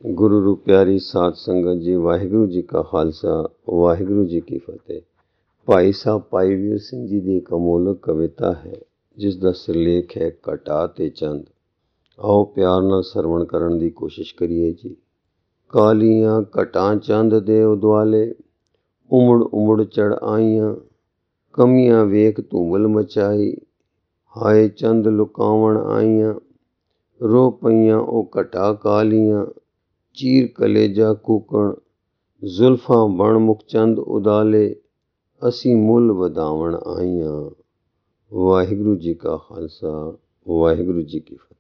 ਗੁਰੂ ਰੂਪ ਪਿਆਰੀ ਸਾਧ ਸੰਗਤ ਜੀ, ਵਾਹਿਗੁਰੂ ਜੀ ਕਾ ਖਾਲਸਾ, ਵਾਹਿਗੁਰੂ ਜੀ ਕੀ ਫਤਿਹ। ਭਾਈ ਸਾਹਿਬ ਭਾਈ ਵੀਰ ਸਿੰਘ ਜੀ ਦੀ ਇੱਕ ਅਮੋਲਕ ਕਵਿਤਾ ਹੈ, ਜਿਸ ਦਾ ਸਿਰਲੇਖ ਹੈ ਘਟਾ ਤੇ ਚੰਦ। ਆਓ ਪਿਆਰ ਨਾਲ ਸਰਵਣ ਕਰਨ ਦੀ ਕੋਸ਼ਿਸ਼ ਕਰੀਏ ਜੀ। ਕਾਲੀਆਂ ਘਟਾਂ ਚੰਦ ਦੇ ਉਦਵਾਲੇ, ਉਮੜ ਉਮੜ ਚੜ ਆਈਆਂ, ਕਮੀਆਂ ਵੇਖ ਧੂਮਲ ਮਚਾਈ, ਹਾਏ ਚੰਦ ਲੁਕਾਵਣ ਆਈਆਂ। ਰੋ ਪਈਆਂ ਉਹ ਘਟਾ ਕਾਲੀਆਂ, ਚੀਰ ਕਲੇਜਾ ਕੂਕਣ, ਜ਼ੁਲਫਾਂ ਬਣ ਮੁਖ ਚੰਦ ਉਦਾਲੇ, ਅਸੀਂ ਮੁੱਲ ਵਧਾਵਣ ਆਈਆਂ। ਵਾਹਿਗੁਰੂ ਜੀ ਕਾ ਖਾਲਸਾ, ਵਾਹਿਗੁਰੂ ਜੀ ਕੀ ਫਤਿਹ।